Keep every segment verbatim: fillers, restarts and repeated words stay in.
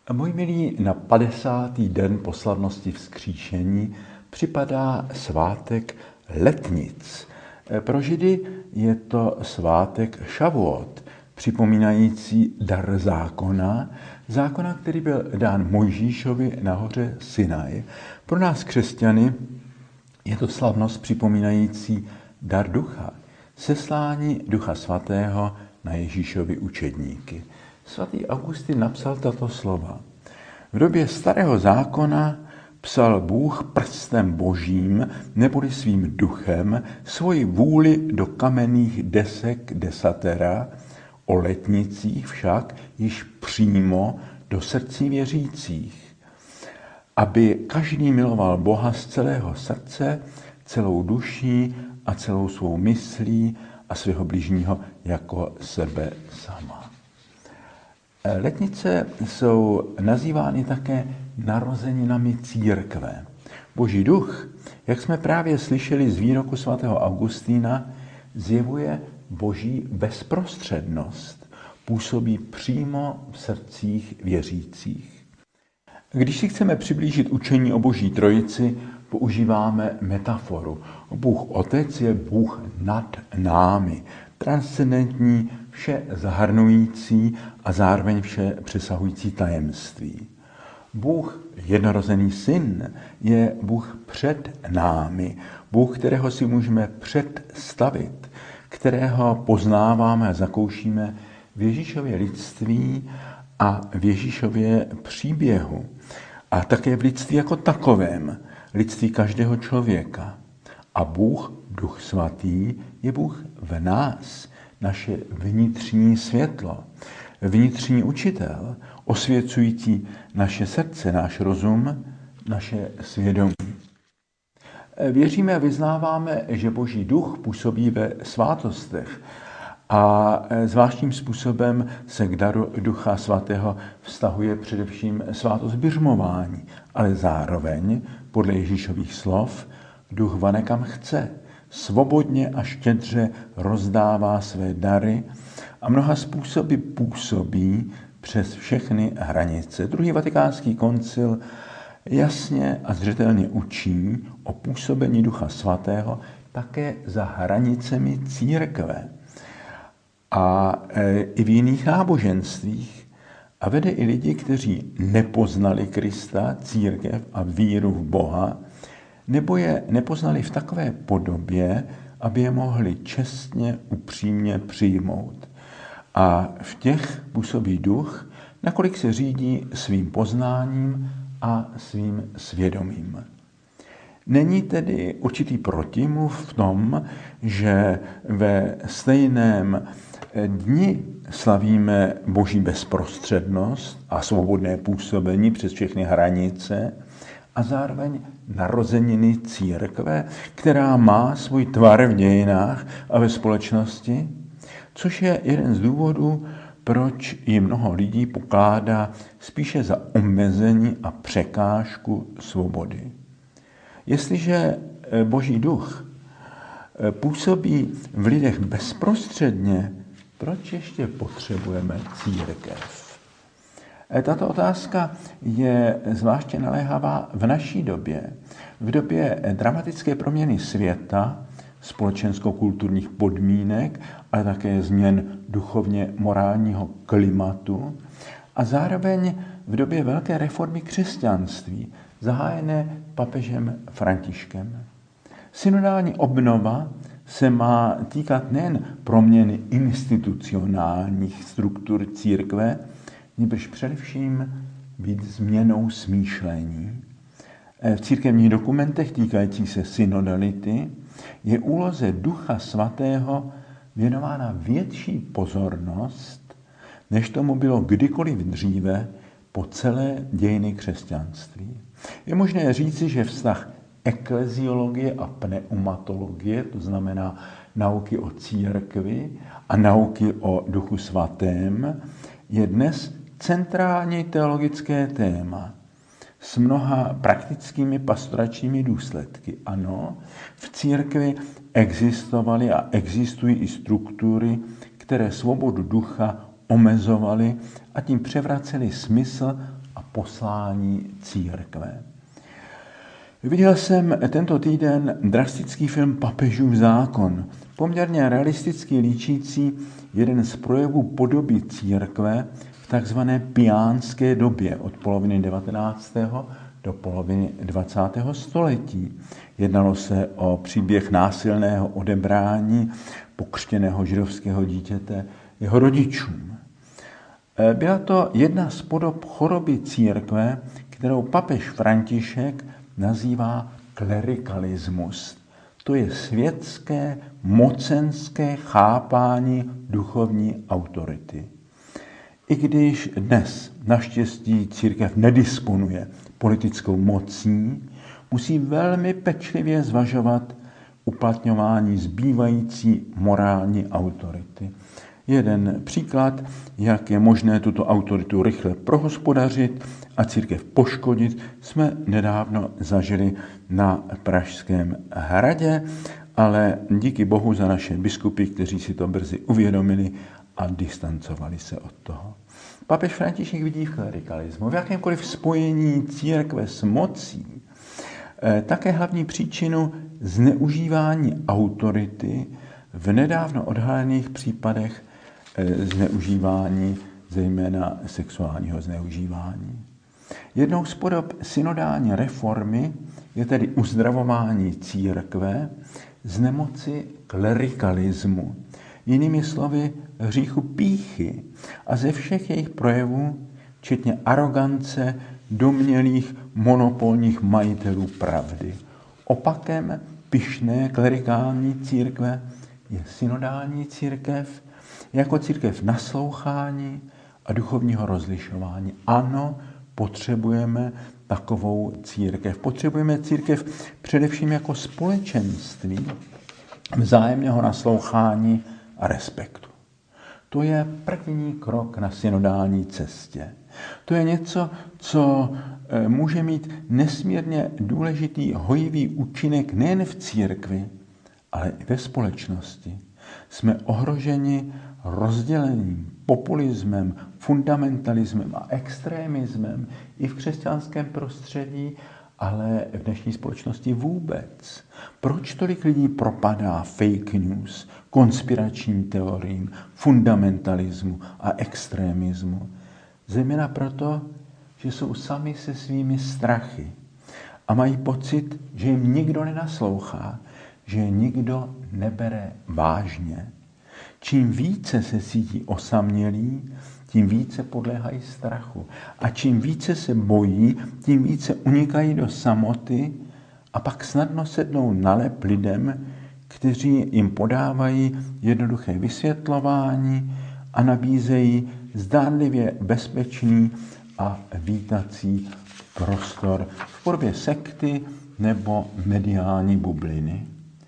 Moji milí, na padesátý den po slavnosti vzkříšení připadá svátek Letnic. Pro Židy je to svátek Šavuot, připomínající dar zákona, zákona, který byl dán Mojžíšovi na hoře Sinaj. Pro nás křesťany je to slavnost připomínající dar ducha, seslání Ducha Svatého na Ježíšovi učedníky. Svatý Augustin napsal tato slova. V době starého zákona psal Bůh prstem božím neboli svým duchem svoji vůli do kamenných desek desatera, o letnicích však již přímo do srdcí věřících, aby každý miloval Boha z celého srdce, celou duší a celou svou myslí a svého bližního jako sebe sama. Letnice jsou nazývány také narozeninami církve. Boží duch, jak jsme právě slyšeli z výroku svatého Augustína, zjevuje boží bezprostřednost, působí přímo v srdcích věřících. Když si chceme přiblížit učení o Boží trojici, používáme metaforu. Bůh Otec je Bůh nad námi, transcendentní, vše zahrnující a zároveň vše přesahující tajemství. Bůh jednorozený Syn je Bůh před námi, Bůh, kterého si můžeme představit, kterého poznáváme a zakoušíme v Ježíšově lidství a v Ježíšově příběhu a také v lidství jako takovém, lidství každého člověka. A Bůh, Duch Svatý, je Bůh v nás, naše vnitřní světlo, vnitřní učitel, osvěcující naše srdce, náš rozum, naše svědomí. Věříme a vyznáváme, že Boží duch působí ve svátostech a zvláštním způsobem se k daru Ducha Svatého vztahuje především svátost biřmování, ale zároveň, podle Ježíšových slov, duch vane kam chce, svobodně a štědře rozdává své dary a mnoha způsoby působí přes všechny hranice. Druhý vatikánský koncil jasně a zřetelně učí o působení Ducha Svatého také za hranicemi církve a i v jiných náboženstvích. A vede i lidi, kteří nepoznali Krista, církev a víru v Boha, nebo je nepoznali v takové podobě, aby je mohli čestně, upřímně přijmout. A v těch působí duch, nakolik se řídí svým poznáním a svým svědomím. Není tedy určitý protimluv v tom, že ve stejném dni slavíme Boží bezprostřednost a svobodné působení přes všechny hranice a zároveň narozeniny církve, která má svůj tvar v dějinách a ve společnosti, což je jeden z důvodů, proč ji mnoho lidí pokládá spíše za omezení a překážku svobody. Jestliže Boží duch působí v lidech bezprostředně, proč ještě potřebujeme církev? Tato otázka je zvláště naléhavá v naší době, v době dramatické proměny světa, společensko-kulturních podmínek, ale také změn duchovně morálního klimatu a zároveň v době velké reformy křesťanství, zahájené papežem Františkem. Synodální obnova se má týkat nejen proměny institucionálních struktur církve, nýbrž především být změnou smýšlení. V církevních dokumentech týkajících se synodality je úloze Ducha Svatého věnována větší pozornost, než tomu bylo kdykoliv dříve po celé dějiny křesťanství. Je možné říci, že vztah ekleziologie a pneumatologie, to znamená nauky o církvi a nauky o Duchu Svatém, je dnes centrální teologické téma s mnoha praktickými pastoračními důsledky. Ano, v církvi existovaly a existují i struktury, které svobodu ducha omezovaly a tím převracely smysl a poslání církve. Viděl jsem tento týden drastický film Papežův zákon, poměrně realisticky líčící jeden z projevů podoby církve v takzvané piánské době od poloviny devatenáctého do poloviny dvacátého století. Jednalo se o příběh násilného odebrání pokřtěného židovského dítěte jeho rodičům. Byla to jedna z podob choroby církve, kterou papež František nazývá klerikalismus. To je světské, mocenské chápání duchovní autority. I když dnes naštěstí církev nedisponuje politickou mocí, musí velmi pečlivě zvažovat uplatňování zbývající morální autority. Jeden příklad, jak je možné tuto autoritu rychle prohospodařit a církev poškodit, jsme nedávno zažili na Pražském hradě, ale díky Bohu za naše biskupy, kteří si to brzy uvědomili a distancovali se od toho. Papež František vidí v klerikalismu, v jakémkoliv spojení církve s mocí, také hlavní příčinu zneužívání autority v nedávno odhalených případech zneužívání, zejména sexuálního zneužívání. Jednou z podob synodální reformy je tedy uzdravování církve z nemoci klerikalismu, jinými slovy hříchu pýchy a ze všech jejich projevů, včetně arogance domnělých monopolních majitelů pravdy. Opakem pyšné klerikální církve je synodální církev, jako církev naslouchání a duchovního rozlišování. Ano, potřebujeme takovou církev. Potřebujeme církev především jako společenství vzájemného naslouchání a respektu. To je první krok na synodální cestě. To je něco, co může mít nesmírně důležitý hojivý účinek nejen v církvi, ale i ve společnosti. Jsme ohroženi rozdělením, populismem, fundamentalismem a extremismem i v křesťanském prostředí, ale v dnešní společnosti vůbec. Proč tolik lidí propadá fake news, konspiračním teoriím, fundamentalismu a extremismu? Zejména proto, že jsou sami se svými strachy a mají pocit, že jim nikdo nenaslouchá, že je nikdo nebere vážně. Čím více se cítí osamělí, tím více podléhají strachu. A čím více se bojí, tím více unikají do samoty a pak snadno sednou na lep lidem, kteří jim podávají jednoduché vysvětlování a nabízejí zdánlivě bezpečný a vítací prostor v podobě sekty nebo mediální bubliny.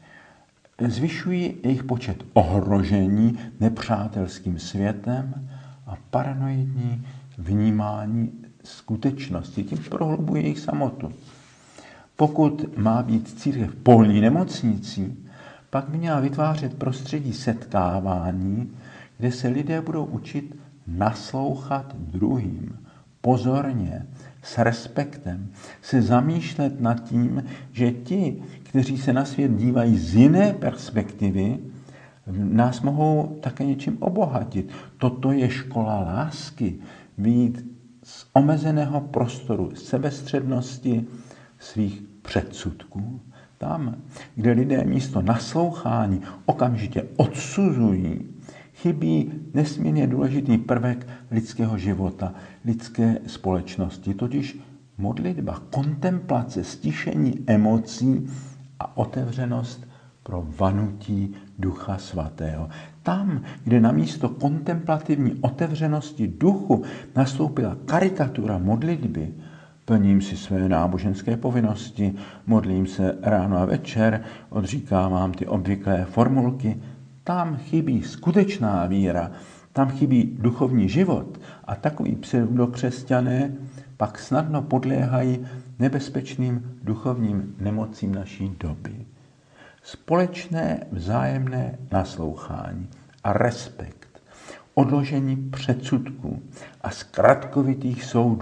Zvyšují jejich počet ohrožení nepřátelským světem a paranoidní vnímání skutečnosti. Tím prohlubují jejich samotu. Pokud má být církev polní nemocnicí, pak by měla vytvářet prostředí setkávání, kde se lidé budou učit naslouchat druhým, pozorně, s respektem, se zamýšlet nad tím, že ti, kteří se na svět dívají z jiné perspektivy, nás mohou také něčím obohatit. Toto je škola lásky, vyjít z omezeného prostoru sebestřednosti svých předsudků. Tam, kde lidé místo naslouchání okamžitě odsuzují, chybí nesmírně důležitý prvek lidského života, lidské společnosti, totiž modlitba, kontemplace, stišení emocí a otevřenost pro vanutí Ducha Svatého. Tam, kde namísto kontemplativní otevřenosti duchu nastoupila karikatura modlitby, plním si své náboženské povinnosti, modlím se ráno a večer, odříkávám ty obvyklé formulky, tam chybí skutečná víra, tam chybí duchovní život a takoví pseudokřesťané pak snadno podléhají nebezpečným duchovním nemocím naší doby. Společné vzájemné naslouchání a respekt, odložení předsudků a zkratkovitých soudů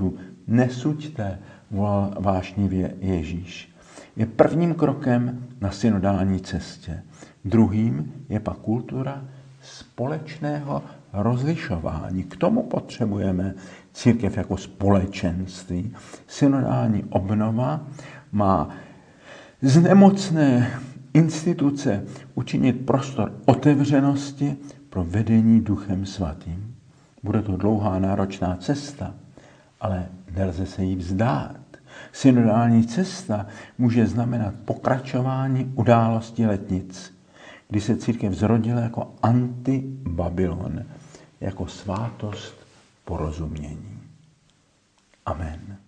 nesuďte, volal vášnivě Ježíš. Je prvním krokem na synodální cestě. Druhým je pak kultura společného rozlišování. K tomu potřebujeme církev jako společenství. Synodální obnova má z nemocné instituce učinit prostor otevřenosti pro vedení Duchem Svatým. Bude to dlouhá náročná cesta, ale nelze se jí vzdát. Synodální cesta může znamenat pokračování událostí letnic, kdy se církev zrodila jako antibabylon, jako svátost porozumění. Amen.